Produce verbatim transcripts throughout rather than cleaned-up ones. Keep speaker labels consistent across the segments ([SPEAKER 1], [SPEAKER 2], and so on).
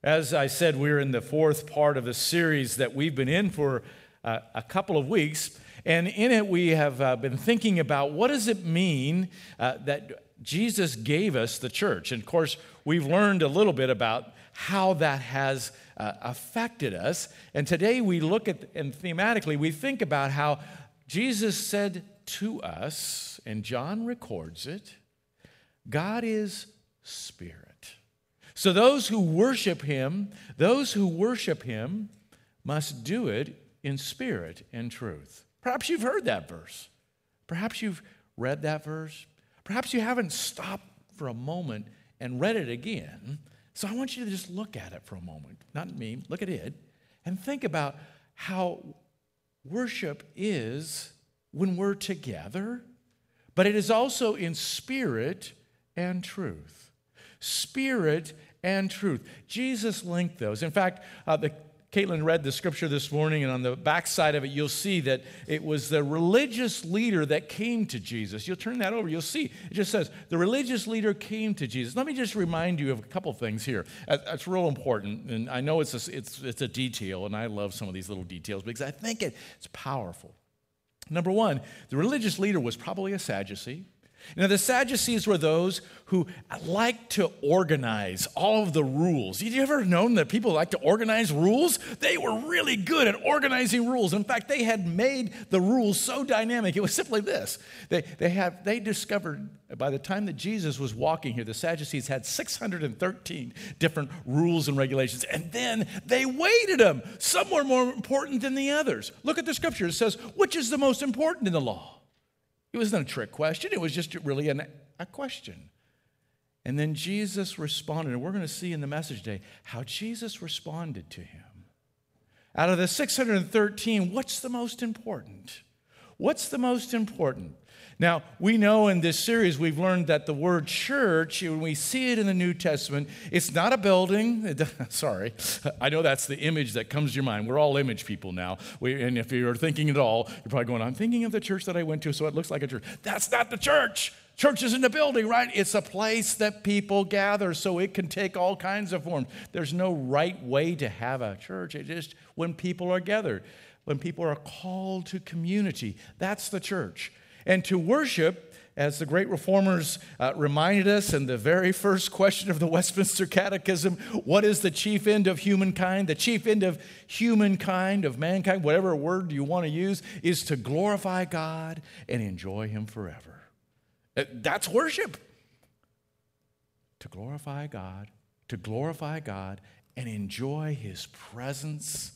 [SPEAKER 1] As I said, we're in the fourth part of the series that we've been in for uh, a couple of weeks. And in it, we have uh, been thinking about what does it mean uh, that Jesus gave us the church. And of course, we've learned a little bit about how that has uh, affected us. And today we look at, and thematically, we think about how Jesus said to us, and John records it, God is spirit. So those who worship him, those who worship him must do it in spirit and truth. Perhaps you've heard that verse. Perhaps you've read that verse. Perhaps you haven't stopped for a moment and read it again. So I want you to just look at it for a moment. Not me, look at it. And think about how worship is when we're together, but it is also in spirit and truth. Spirit and truth. Jesus linked those. In fact, uh, the, Caitlin read the scripture this morning, and on the back side of it, you'll see that it was the religious leader that came to Jesus. You'll turn that over. You'll see. It just says, the religious leader came to Jesus. Let me just remind you of a couple things here. That's real important, and I know it's a, it's, it's a detail, and I love some of these little details because I think it, it's powerful. Number one, the religious leader was probably a Sadducee. Now, the Sadducees were those who like to organize all of the rules. Have you ever known that people like to organize rules? They were really good at organizing rules. In fact, they had made the rules so dynamic. It was simply this. They, they, have, they discovered by the time that Jesus was walking here, the Sadducees had six hundred thirteen different rules and regulations, and then they weighted them. Some were more important than the others. Look at the scripture. It says, which is the most important in the law? It wasn't a trick question. It was just really an, a question. And then Jesus responded, and we're going to see in the message today how Jesus responded to him. Out of the six hundred thirteen, what's the most important? What's the most important? Now, we know in this series we've learned that the word church, when we see it in the New Testament, it's not a building. Sorry, I know that's the image that comes to your mind. We're all image people now. We, and if you're thinking at all, you're probably going, I'm thinking of the church that I went to, so it looks like a church. That's not the church. Church isn't a building, right? It's a place that people gather, so it can take all kinds of forms. There's no right way to have a church. It's just when people are gathered, when people are called to community. That's the church. And to worship, as the great reformers uh, reminded us in the very first question of the Westminster Catechism, what is the chief end of humankind? The chief end of humankind, of mankind, whatever word you want to use, is to glorify God and enjoy him forever. That's worship. To glorify God, to glorify God and enjoy his presence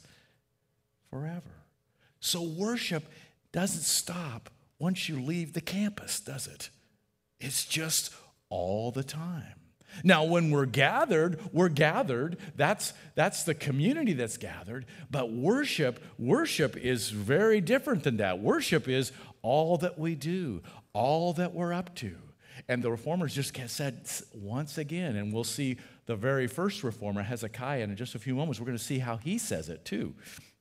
[SPEAKER 1] forever. So worship doesn't stop once you leave the campus, does it? It's just all the time. Now, when we're gathered, we're gathered. That's, that's the community that's gathered. But worship, worship is very different than that. Worship is all that we do, all that we're up to. And the reformers just said once again, and we'll see the very first reformer, Hezekiah, in just a few moments. We're going to see how he says it too.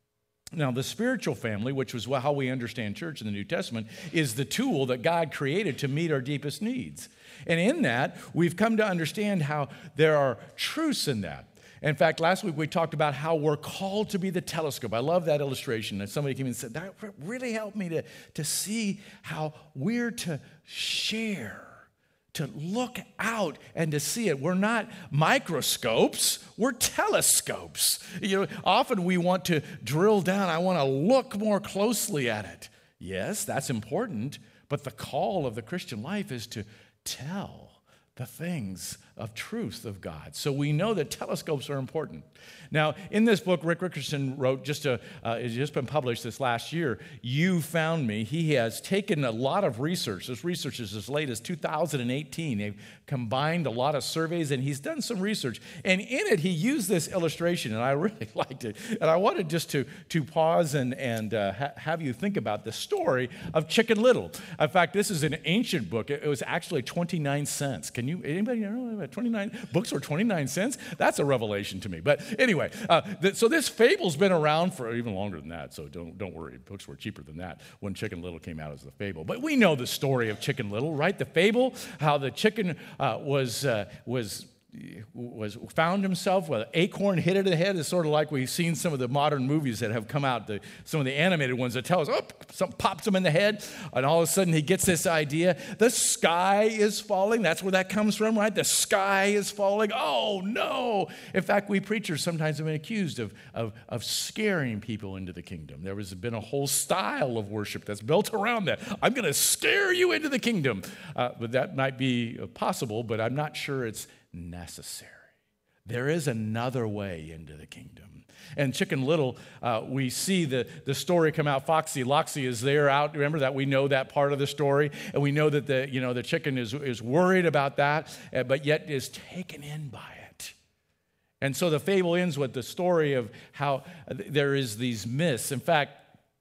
[SPEAKER 1] Now, the spiritual family, which was how we understand church in the New Testament, is the tool that God created to meet our deepest needs. And in that, we've come to understand how there are truths in that. In fact, last week we talked about how we're called to be the telescope. I love that illustration. And somebody came and said, that really helped me to, to see how we're to share, to look out and to see it. We're not microscopes, we're telescopes. You know, often we want to drill down. I want to look more closely at it. Yes, that's important, but the call of the Christian life is to tell the things of truth of God. So we know that telescopes are important. Now, in this book, Rick Rickerson wrote, just a, uh, it's just been published this last year, You Found Me. He has taken a lot of research. This research is as late as two thousand eighteen. They've combined a lot of surveys, and he's done some research. And in it, he used this illustration, and I really liked it. And I wanted just to, to pause and, and uh, ha- have you think about the story of Chicken Little. In fact, this is an ancient book. It, it was actually twenty-nine cents. Can you, anybody know about twenty-nine? Books were twenty-nine cents? That's a revelation to me. But anyway, uh, th- so this fable's been around for even longer than that, so don't, don't worry. Books were cheaper than that when Chicken Little came out as the fable. But we know the story of Chicken Little, right? The fable, how the chicken uh, was uh, was was found himself with an acorn hit it in the head. It's sort of like we've seen some of the modern movies that have come out, the, some of the animated ones that tell us, oh, something pops him in the head, and all of a sudden he gets this idea, the sky is falling. That's where that comes from, right? The sky is falling. Oh, no. In fact, we preachers sometimes have been accused of, of, of scaring people into the kingdom. There has been a whole style of worship that's built around that. I'm going to scare you into the kingdom. Uh, but that might be possible, but I'm not sure it's necessary. There is another way into the kingdom. And Chicken Little, uh, we see the, the story come out. Foxy Loxy is there out. Remember that? We know that part of the story. And we know that the, you know, the chicken is, is worried about that, uh, but yet is taken in by it. And so the fable ends with the story of how there is these myths. In fact,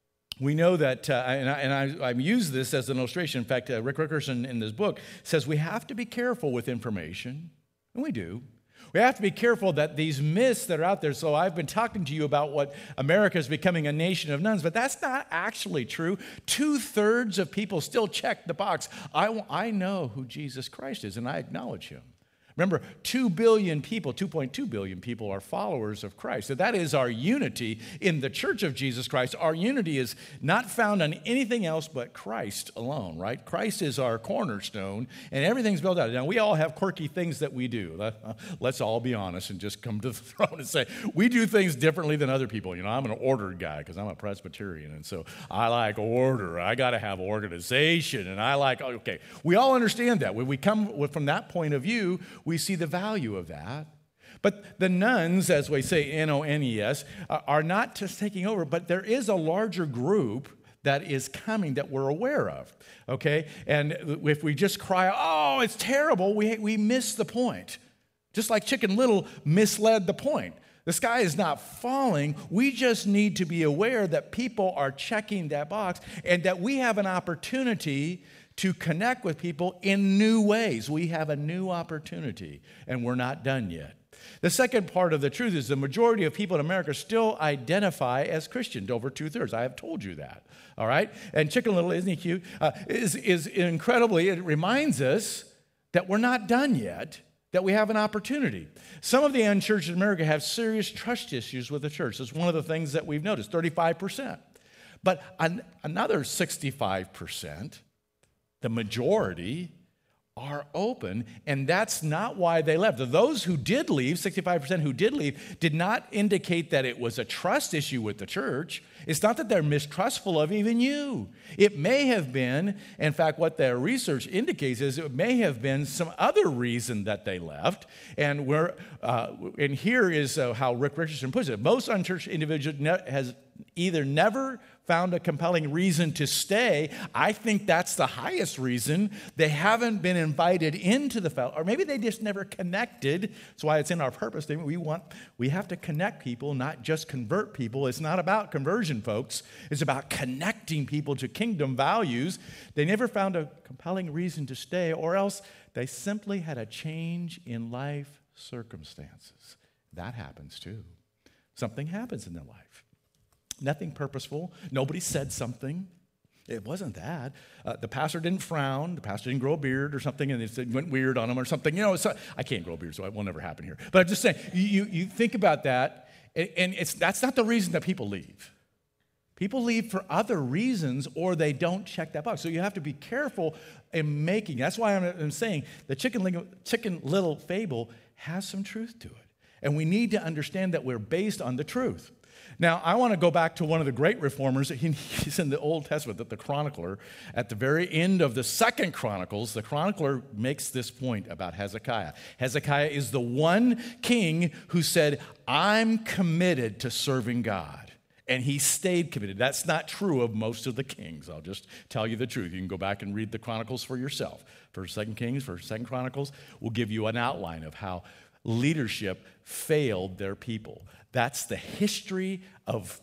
[SPEAKER 1] we know that, uh, and, I, and I, I've used this as an illustration. In fact, uh, Rick Rickerson in this book says we have to be careful with information. And we do. We have to be careful that these myths that are out there, so I've been talking to you about what America is becoming a nation of nuns, but that's not actually true. Two-thirds of people still check the box. I, I know who Jesus Christ is, and I acknowledge him. Remember, two billion people, two point two billion people are followers of Christ. So that is our unity in the church of Jesus Christ. Our unity is not found on anything else but Christ alone, right? Christ is our cornerstone, and everything's built out. Now, we all have quirky things that we do. Let's all be honest and just come to the throne and say, we do things differently than other people. You know, I'm an ordered guy because I'm a Presbyterian, and so I like order. I got to have organization, and I like, okay, we all understand that. When we come from that point of view, we see the value of that. But the nuns, as we say, N O N E S, are not just taking over, but there is a larger group that is coming that we're aware of, okay? And if we just cry, oh, it's terrible, we, we miss the point. Just like Chicken Little misled the point. The sky is not falling. We just need to be aware that people are checking that box and that we have an opportunity to connect with people in new ways. We have a new opportunity, and we're not done yet. The second part of the truth is the majority of people in America still identify as Christian, over two-thirds. I have told you that, all right? And Chicken Little, isn't he cute, uh, is, is incredibly, it reminds us that we're not done yet, that we have an opportunity. Some of the unchurched in America have serious trust issues with the church. That's one of the things that we've noticed, thirty-five percent. But an, another sixty-five percent, the majority, are open, and that's not why they left. Those who did leave, sixty-five percent who did leave, did not indicate that it was a trust issue with the church. It's not that they're mistrustful of even you. It may have been, in fact, what their research indicates is it may have been some other reason that they left. And we're, uh, and here is uh, how Rick Richardson puts it. Most unchurched individual ne- has either never found a compelling reason to stay. I think that's the highest reason. They haven't been invited into the fellowship, or maybe they just never connected. That's why it's in our purpose statement. We want, we have to connect people, not just convert people. It's not about conversion, folks. It's about connecting people to kingdom values. They never found a compelling reason to stay, or else they simply had a change in life circumstances. That happens too. Something happens in their life. Nothing purposeful. Nobody said something. It wasn't that. Uh, the pastor didn't frown. The pastor didn't grow a beard or something, and it went weird on him or something. You know, so, I can't grow a beard, so it will never happen here. But I'm just saying, you, you think about that, and it's that's not the reason that people leave. People leave for other reasons, or they don't check that box. So you have to be careful in making. That's why I'm, I'm saying the chicken, chicken Little fable has some truth to it. And we need to understand that we're based on the truth. Now, I want to go back to one of the great reformers. He's in the Old Testament, the chronicler. At the very end of the second Chronicles, the chronicler makes this point about Hezekiah. Hezekiah is the one king who said, I'm committed to serving God. And he stayed committed. That's not true of most of the kings. I'll just tell you the truth. You can go back and read the Chronicles for yourself. First, Second Kings, First, Second Chronicles will give you an outline of how leadership failed their people. That's the history of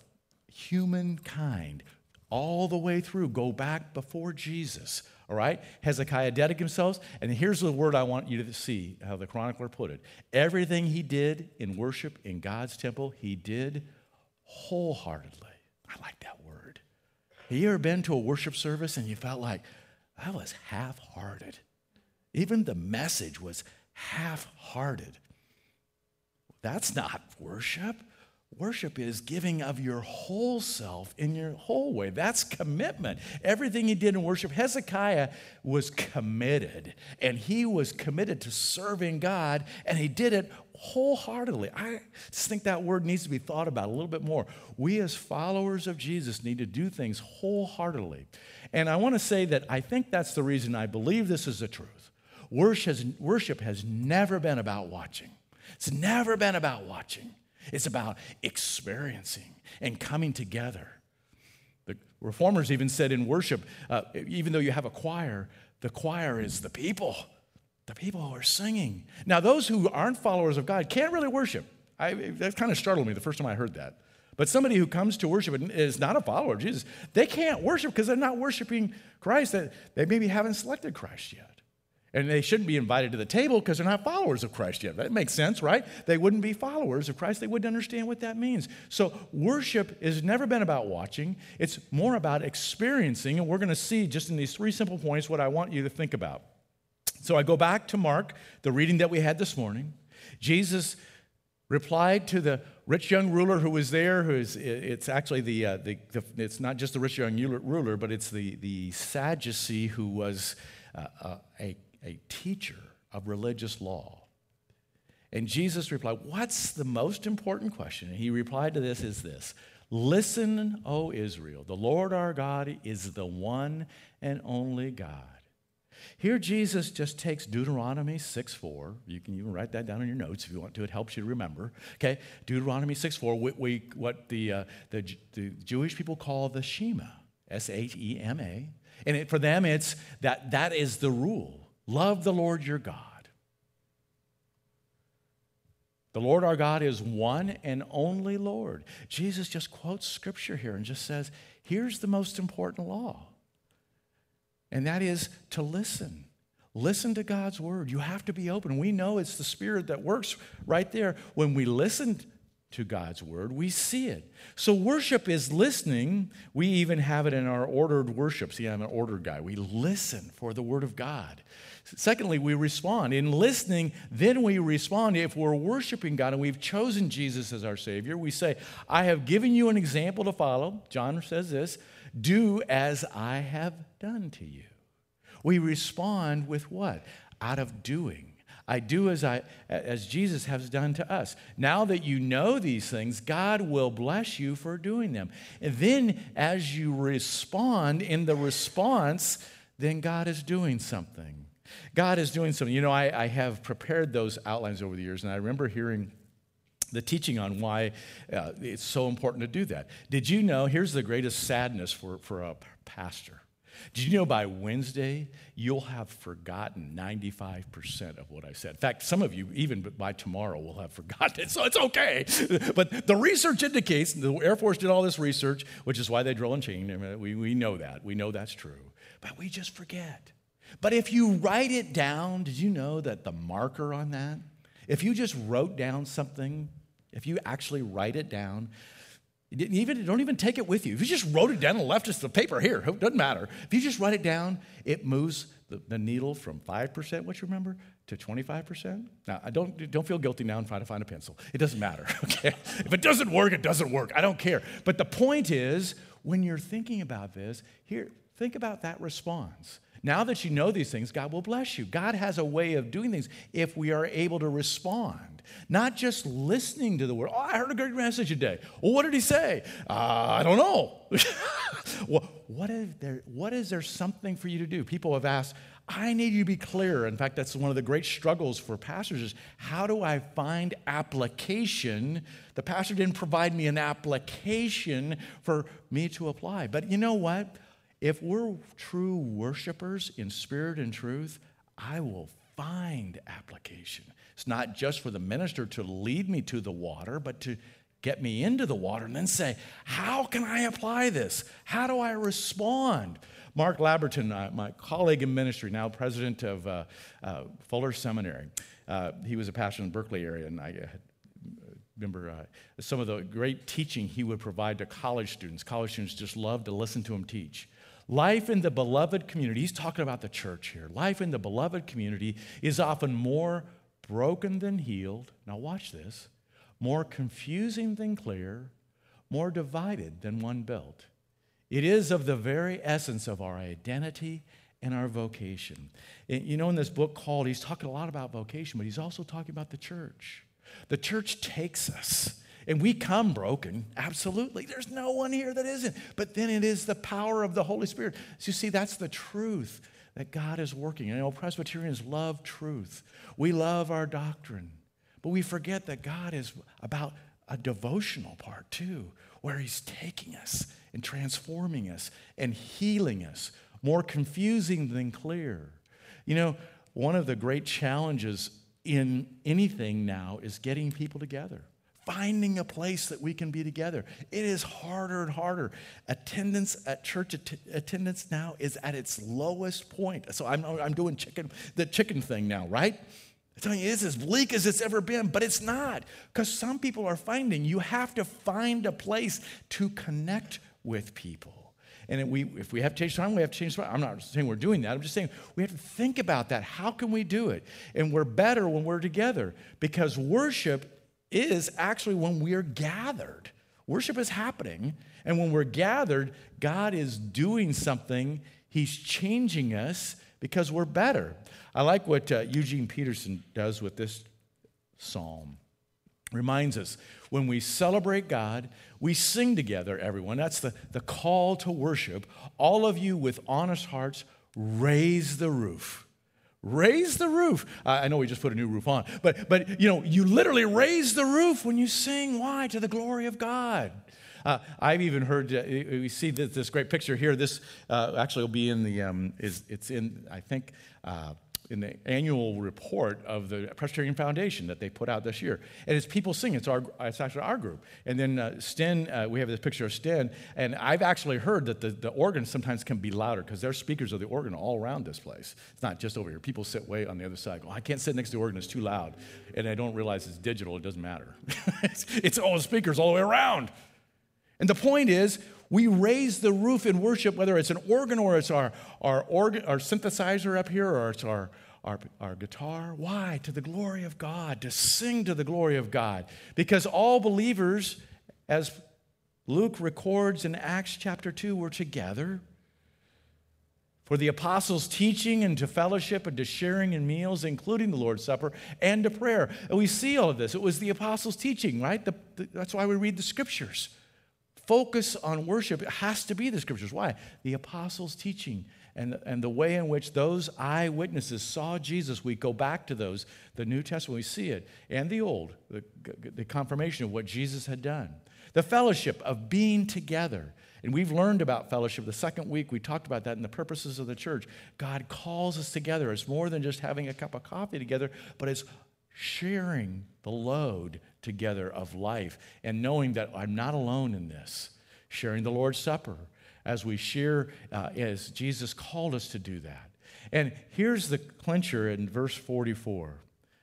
[SPEAKER 1] humankind all the way through. Go back before Jesus, all right? Hezekiah dedicated himself, and here's the word I want you to see, how the chronicler put it. Everything he did in worship in God's temple, he did wholeheartedly. I like that word. Have you ever been to a worship service and you felt like, that was half-hearted? Even the message was half-hearted. That's not worship. Worship is giving of your whole self in your whole way. That's commitment. Everything he did in worship, Hezekiah was committed, and he was committed to serving God, and he did it wholeheartedly. I just think that word needs to be thought about a little bit more. We as followers of Jesus need to do things wholeheartedly. And I want to say that I think that's the reason I believe this is the truth. Worship has, worship has never been about watching. It's never been about watching. It's about experiencing and coming together. The Reformers even said in worship, uh, even though you have a choir, the choir is the people, the people who are singing. Now, those who aren't followers of God can't really worship. I, that kind of startled me the first time I heard that. But somebody who comes to worship and is not a follower of Jesus, they can't worship because they're not worshiping Christ. They, they maybe haven't selected Christ yet. And they shouldn't be invited to the table because they're not followers of Christ yet. That makes sense, right? They wouldn't be followers of Christ. They wouldn't understand what that means. So worship has never been about watching. It's more about experiencing. And we're going to see just in these three simple points what I want you to think about. So I go back to Mark, the reading that we had this morning. Jesus replied to the rich young ruler who was there. Who is, it's actually the, uh, the, the, it's not just the rich young ruler, but it's the, the Sadducee who was uh, uh, a a teacher of religious law. And Jesus replied, what's the most important question? And he replied to this is this: listen, O Israel, the Lord our God is the one and only God. Here Jesus just takes Deuteronomy six four. You can even write that down in your notes if you want to. It helps you to remember. Okay, Deuteronomy six four, we, we, what the, uh, the, the Jewish people call the Shema, S H E M A. And it, for them, it's that that is the rule. Love the Lord your God. The Lord our God is one and only Lord. Jesus just quotes scripture here and just says, here's the most important law. And that is to listen. Listen to God's word. You have to be open. We know it's the Spirit that works right there. When we listen to God's word, we see it. So worship is listening. We even have it in our ordered worship. See, I'm an ordered guy. We listen for the word of God. Secondly, we respond. In listening, then we respond. If we're worshiping God and we've chosen Jesus as our Savior, we say, I have given you an example to follow. John says this, do as I have done to you. We respond with what? Out of doing. I do as I as Jesus has done to us. Now that you know these things, God will bless you for doing them. And then as you respond in the response, then God is doing something. God is doing something. You know, I, I have prepared those outlines over the years, and I remember hearing the teaching on why uh, it's so important to do that. Did you know, here's the greatest sadness for, for a pastor. Did you know by Wednesday, you'll have forgotten ninety-five percent of what I said? In fact, some of you, even by tomorrow, will have forgotten it, so it's okay. But the research indicates, the Air Force did all this research, which is why they drill and chain. I mean, we, we know that. We know that's true. But we just forget. But if you write it down, did you know that the marker on that, if you just wrote down something, if you actually write it down, you didn't even, don't even take it with you. If you just wrote it down and left us the paper here, it doesn't matter. If you just write it down, it moves the, the needle from five percent, what you remember, to twenty-five percent. Now, I don't, don't feel guilty now and try to find a pencil. It doesn't matter, okay? If it doesn't work, it doesn't work. I don't care. But the point is, when you're thinking about this, here, think about that response. Now that you know these things, God will bless you. God has a way of doing things if we are able to respond, not just listening to the word. Oh, I heard a great message today. Well, what did he say? Uh, I don't know. well, what, is there, what is there something for you to do? People have asked, I need you to be clear. In fact, that's one of the great struggles for pastors is how do I find application? The pastor didn't provide me an application for me to apply. But you know what? If we're true worshipers in spirit and truth, I will find application. It's not just for the minister to lead me to the water, but to get me into the water and then say, how can I apply this? How do I respond? Mark Labberton, uh, my colleague in ministry, now president of uh, uh, Fuller Seminary, uh, he was a pastor in the Berkeley area, and I had remember uh, some of the great teaching he would provide to college students. College students just loved to listen to him teach. Life in the beloved community, he's talking about the church here. Life in the beloved community is often more broken than healed. Now watch this. More confusing than clear, more divided than one built. It is of the very essence of our identity and our vocation. You know, in this book called, he's talking a lot about vocation, but he's also talking about the church. The church takes us, and we come broken, absolutely. There's no one here that isn't. But then it is the power of the Holy Spirit. So you see, that's the truth that God is working. You know, Presbyterians love truth. We love our doctrine. But we forget that God is about a devotional part too, where he's taking us and transforming us and healing us, more confusing than clear. You know, one of the great challenges in anything now is getting people together, finding a place that we can be together. It is harder and harder. Attendance at church att- attendance now is at its lowest point. So I'm, I'm doing chicken, the chicken thing now, right? I'm telling you, it's as bleak as it's ever been, but it's not. Because some people are finding you have to find a place to connect with people. And if we, if we have to change time, we have to change time. I'm not saying we're doing that. I'm just saying we have to think about that. How can we do it? And we're better when we're together, because worship is actually when we're gathered. Worship is happening, and when we're gathered, God is doing something. He's changing us because we're better. I like what uh, Eugene Peterson does with this psalm. Reminds us, when we celebrate God, we sing together, everyone. That's the, the call to worship. All of you with honest hearts, raise the roof. Raise the roof. Uh, I know we just put a new roof on, but, but you know, you literally raise the roof when you sing. Why? To the glory of God. Uh, I've even heard, uh, we see this, this great picture here. This uh, actually will be in the, um, is it's in, I think, uh, in the annual report of the Presbyterian Foundation that they put out this year. And it's people singing. It's, our, it's actually our group. And then uh, Sten, uh, we have this picture of Sten, and I've actually heard that the, the organ sometimes can be louder because there's speakers of the organ all around this place. It's not just over here. People sit way on the other side. Go, I can't sit next to the organ. It's too loud. And I don't realize it's digital. It doesn't matter. it's, it's all the speakers all the way around. And the point is, we raise the roof in worship, whether it's an organ or it's our, our, organ, our synthesizer up here or it's our, our, our guitar. Why? To the glory of God, to sing to the glory of God. Because all believers, as Luke records in Acts chapter two, were together for the apostles' teaching and to fellowship and to sharing in meals, including the Lord's Supper, and to prayer. And we see all of this. It was the apostles' teaching, right? The, the, that's why we read the scriptures. Focus on worship. It has to be the scriptures. Why? The apostles' teaching and, and the way in which those eyewitnesses saw Jesus. We go back to those, the New Testament, we see it, and the Old, the, the confirmation of what Jesus had done. The fellowship of being together. And we've learned about fellowship. The second week, we talked about that in the purposes of the church. God calls us together. It's more than just having a cup of coffee together, but it's sharing the load together of life and knowing that I'm not alone in this. Sharing the Lord's Supper as we share, uh, as Jesus called us to do that. And here's the clincher in verse forty-four.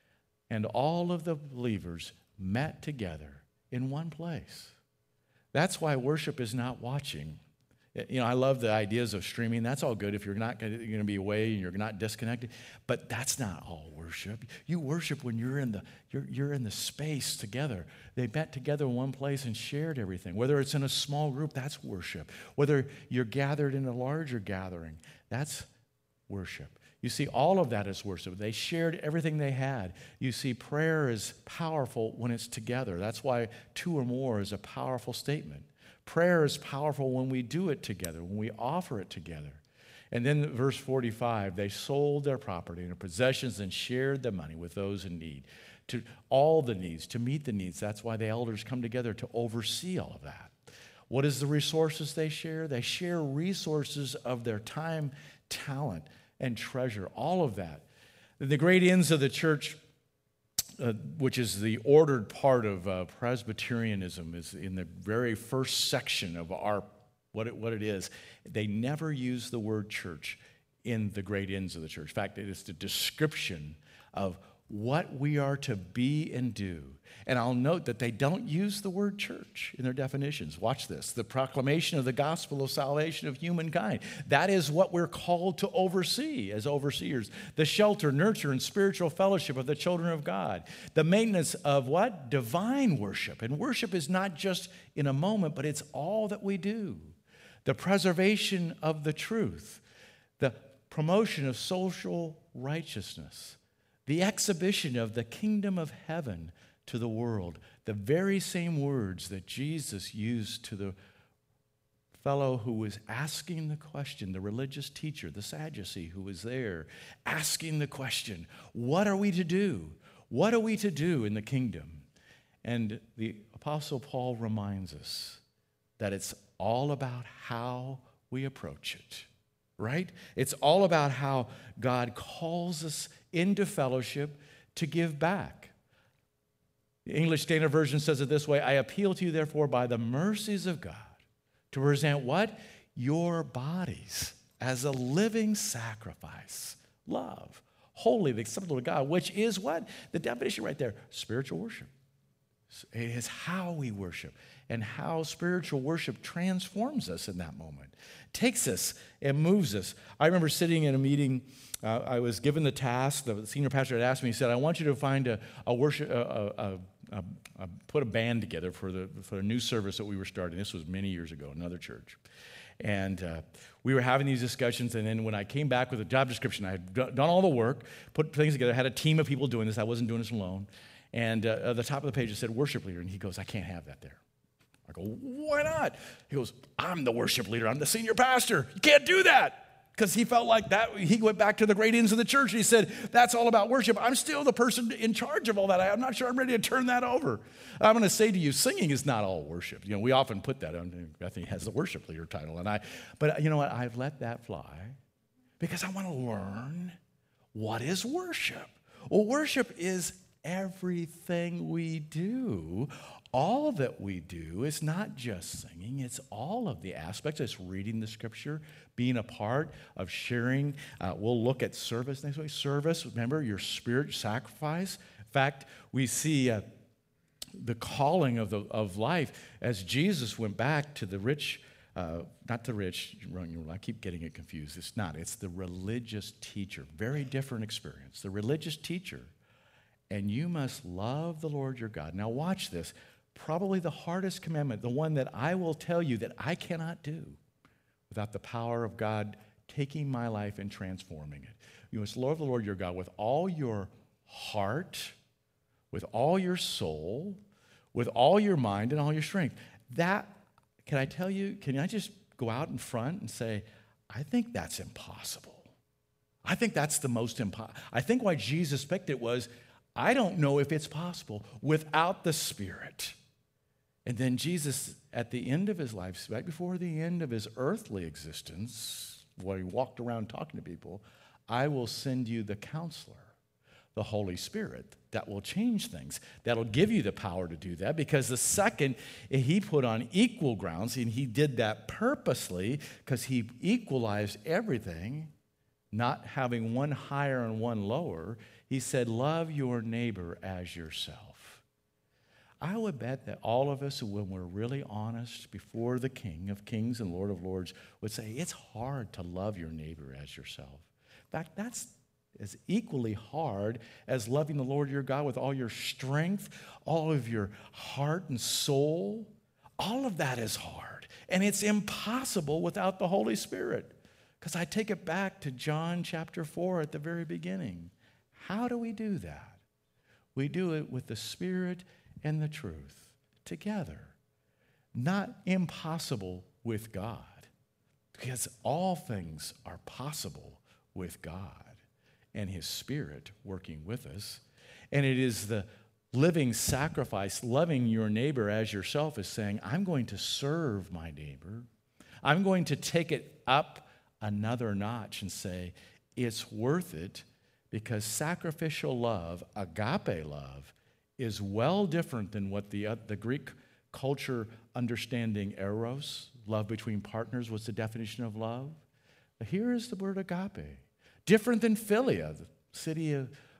[SPEAKER 1] And all of the believers met together in one place. That's why worship is not watching. You know, I love the ideas of streaming. That's all good if you're not going to be away and you're not disconnected. But that's not all worship. You worship when you're in the you're you're in the space together. They met together in one place and shared everything. Whether it's in a small group, that's worship. Whether you're gathered in a larger gathering, that's worship. You see, all of that is worship. They shared everything they had. You see, prayer is powerful when it's together. That's why two or more is a powerful statement. Prayer is powerful when we do it together, when we offer it together. And then verse forty-five, they sold their property and their possessions and shared the money with those in need, to all the needs, to meet the needs. That's why the elders come together to oversee all of that. What is the resources they share? They share resources of their time, talent, and treasure, all of that. The great ends of the church, Uh, which is the ordered part of uh, Presbyterianism, is in the very first section of our what it, what it is. They never use the word church in the great ends of the church. In fact, it is the description of what we are to be and do. And I'll note that they don't use the word church in their definitions. Watch this. The proclamation of the gospel of salvation of humankind. That is what we're called to oversee as overseers. The shelter, nurture, and spiritual fellowship of the children of God. The maintenance of what? Divine worship. And worship is not just in a moment, but it's all that we do. The preservation of the truth. The promotion of social righteousness. The exhibition of the kingdom of heaven to the world. The very same words that Jesus used to the fellow who was asking the question, the religious teacher, the Sadducee who was there, asking the question, what are we to do? What are we to do in the kingdom? And the Apostle Paul reminds us that it's all about how we approach it, right? It's all about how God calls us into fellowship to give back. The English Standard Version says it this way: I appeal to you, therefore, by the mercies of God, to present what? Your bodies as a living sacrifice, love, holy, acceptable to God, which is what? The definition right there, spiritual worship. It is how we worship and how spiritual worship transforms us in that moment, takes us and moves us. I remember sitting in a meeting. Uh, I was given the task. The senior pastor had asked me. He said, "I want you to find a, a worship, a, a, a, a, put a band together for the for a new service that we were starting." This was many years ago, another church, and uh, we were having these discussions. And then when I came back with a job description, I had done all the work, put things together, had a team of people doing this. I wasn't doing this alone. And uh, at the top of the page it said worship leader, and he goes, "I can't have that there." I go, "Why not?" He goes, "I'm the worship leader. I'm the senior pastor. You can't do that." Because he felt like that, he went back to the great ends of the church. And he said, "That's all about worship. I'm still the person in charge of all that. I'm not sure I'm ready to turn that over." I'm going to say to you, singing is not all worship. You know, we often put that on, I think he has the worship leader title. And I, but you know what? I've let that fly because I want to learn what is worship. Well, worship is everything we do. All that we do is not just singing, it's all of the aspects. It's reading the scripture, being a part of sharing. Uh, we'll look at service next week. Service, remember, your spirit sacrifice. In fact, we see uh, the calling of, the, of life as Jesus went back to the rich, uh, not the rich, I keep getting it confused. It's not, it's the religious teacher. Very different experience. The religious teacher. And you must love the Lord your God. Now watch this. Probably the hardest commandment, the one that I will tell you that I cannot do without the power of God taking my life and transforming it. You must love the Lord your God with all your heart, with all your soul, with all your mind and all your strength. That, can I tell you, can I just go out in front and say, I think that's impossible. I think that's the most impossible. I think why Jesus picked it was, I don't know if it's possible without the Spirit. And then Jesus, at the end of his life, right before the end of his earthly existence, where he walked around talking to people, I will send you the counselor, the Holy Spirit, that will change things. That'll give you the power to do that, because the second he put on equal grounds, and he did that purposely because he equalized everything, not having one higher and one lower. He said, love your neighbor as yourself. I would bet that all of us, when we're really honest before the King of Kings and Lord of Lords, would say it's hard to love your neighbor as yourself. In fact, that's as equally hard as loving the Lord your God with all your strength, all of your heart and soul. All of that is hard, and it's impossible without the Holy Spirit. Because I take it back to John chapter four at the very beginning. How do we do that? We do it with the Spirit and the truth together. Not impossible with God, because all things are possible with God and his Spirit working with us. And it is the living sacrifice, loving your neighbor as yourself, is saying, I'm going to serve my neighbor. I'm going to take it up another notch and say, it's worth it, because sacrificial love, agape love, is well different than what the, uh, the Greek culture understanding eros, love between partners, was the definition of love. But here is the word agape. Different than philia, the city of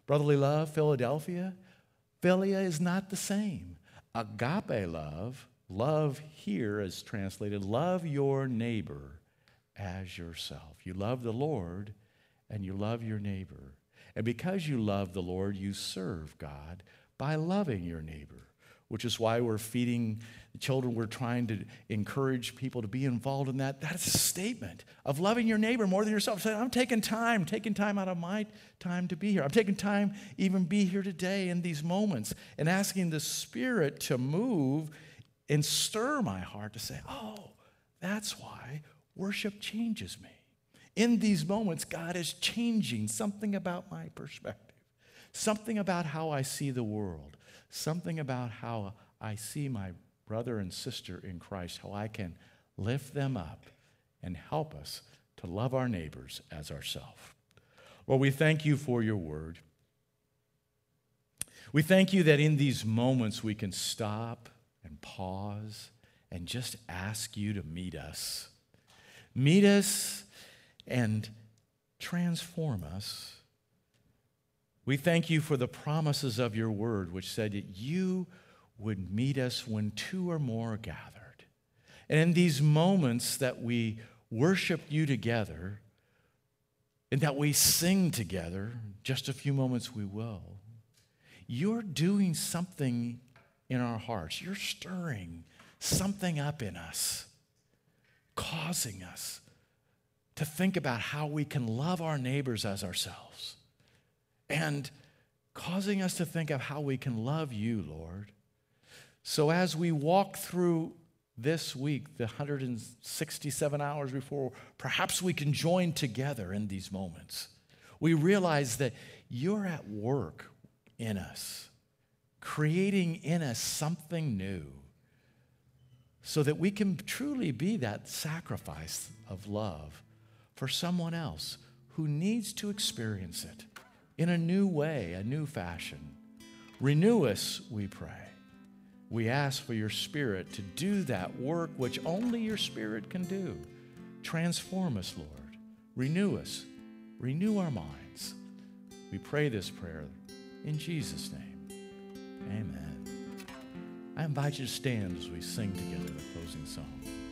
[SPEAKER 1] Brotherly love, Philadelphia, philia is not the same. Agape love, love here is translated, love your neighbor as yourself. You love the Lord and you love your neighbor. And because you love the Lord, you serve God by loving your neighbor, which is why we're feeding the children. We're trying to encourage people to be involved in that. That's a statement of loving your neighbor more than yourself. Saying, I'm taking time, taking time out of my time to be here. I'm taking time even be here today in these moments and asking the Spirit to move and stir my heart to say, oh, that's why worship changes me. In these moments, God is changing something about my perspective, something about how I see the world, something about how I see my brother and sister in Christ, how I can lift them up and help us to love our neighbors as ourselves. Lord, we thank you for your word. We thank you that in these moments we can stop and pause and just ask you to meet us. Meet us and transform us. We thank you for the promises of your word, which said that you would meet us when two or more are gathered. And in these moments that we worship you together and that we sing together, just a few moments we will, you're doing something in our hearts. You're stirring something up in us, causing us to think about how we can love our neighbors as ourselves, and causing us to think of how we can love you, Lord. So as we walk through this week, the one hundred sixty-seven hours before, perhaps we can join together in these moments. We realize that you're at work in us, creating in us something new, so that we can truly be that sacrifice of love for someone else who needs to experience it in a new way, a new fashion. Renew us, we pray. We ask for your Spirit to do that work which only your Spirit can do. Transform us, Lord. Renew us. Renew our minds. We pray this prayer in Jesus' name. Amen. I invite you to stand as we sing together the closing song.